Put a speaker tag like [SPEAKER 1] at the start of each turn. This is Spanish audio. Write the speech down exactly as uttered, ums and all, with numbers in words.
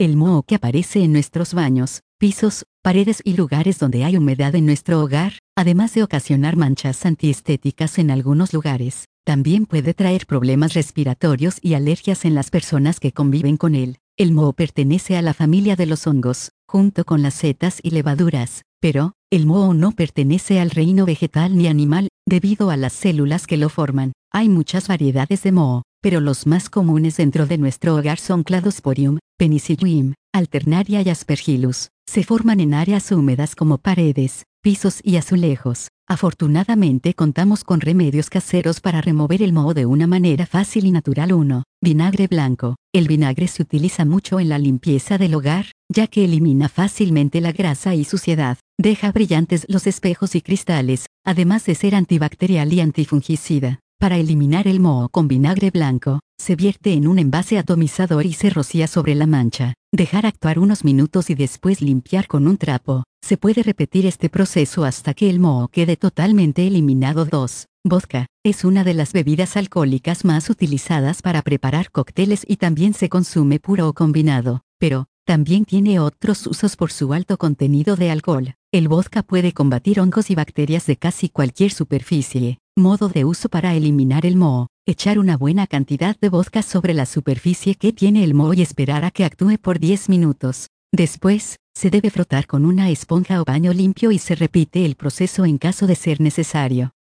[SPEAKER 1] El moho que aparece en nuestros baños, pisos, paredes y lugares donde hay humedad en nuestro hogar, además de ocasionar manchas antiestéticas en algunos lugares, también puede traer problemas respiratorios y alergias en las personas que conviven con él. El moho pertenece a la familia de los hongos, junto con las setas y levaduras, pero, el moho no pertenece al reino vegetal ni animal, debido a las células que lo forman. Hay muchas variedades de moho, pero los más comunes dentro de nuestro hogar son Cladosporium, Penicillium, Alternaria y Aspergillus. Se forman en áreas húmedas como paredes, pisos y azulejos. Afortunadamente contamos con remedios caseros para remover el moho de una manera fácil y natural. uno. Vinagre blanco. El vinagre se utiliza mucho en la limpieza del hogar, ya que elimina fácilmente la grasa y suciedad. Deja brillantes los espejos y cristales, además de ser antibacterial y antifungicida. Para eliminar el moho con vinagre blanco, se vierte en un envase atomizador y se rocía sobre la mancha. Dejar actuar unos minutos y después limpiar con un trapo. Se puede repetir este proceso hasta que el moho quede totalmente eliminado. dos. Vodka. Es una de las bebidas alcohólicas más utilizadas para preparar cócteles y también se consume puro o combinado, pero también tiene otros usos por su alto contenido de alcohol. El vodka puede combatir hongos y bacterias de casi cualquier superficie. Modo de uso para eliminar el moho. Echar una buena cantidad de vodka sobre la superficie que tiene el moho y esperar a que actúe por diez minutos. Después, se debe frotar con una esponja o paño limpio y se repite el proceso en caso de ser necesario.